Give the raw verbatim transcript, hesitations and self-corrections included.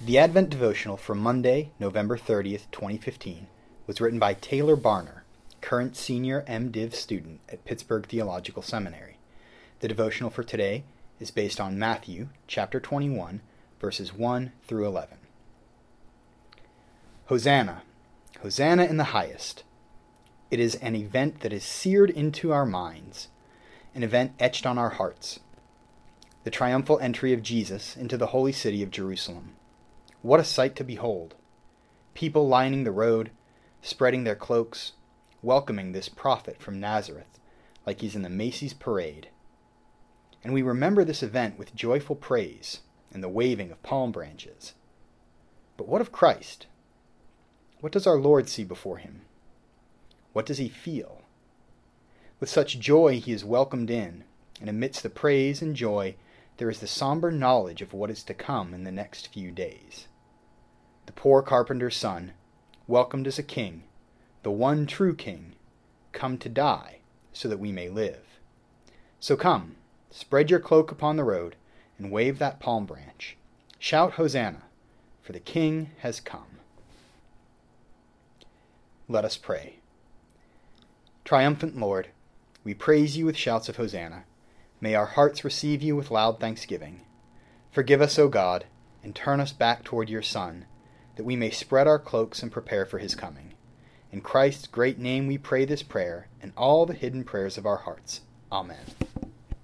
The Advent devotional for Monday, November thirtieth, twenty fifteen, was written by Taylor Barner, current senior MDiv student at Pittsburgh Theological Seminary. The devotional for today is based on Matthew chapter twenty-one, verses one through eleven. Hosanna! Hosanna in the highest! It is an event that is seared into our minds, an event etched on our hearts. The triumphal entry of Jesus into the holy city of Jerusalem. What a sight to behold! People lining the road, spreading their cloaks, welcoming this prophet from Nazareth like he's in the Macy's parade. And we remember this event with joyful praise and the waving of palm branches. But what of Christ? What does our Lord see before him? What does he feel? With such joy he is welcomed in, and amidst the praise and joy there is the somber knowledge of what is to come in the next few days. The poor carpenter's son, welcomed as a king, the one true king, come to die so that we may live. So come, spread your cloak upon the road, and wave that palm branch. Shout Hosanna, for the King has come. Let us pray. Triumphant Lord, we praise you with shouts of Hosanna. May our hearts receive you with loud thanksgiving. Forgive us, O God, and turn us back toward your Son, that we may spread our cloaks and prepare for his coming. In Christ's great name we pray this prayer and all the hidden prayers of our hearts. Amen.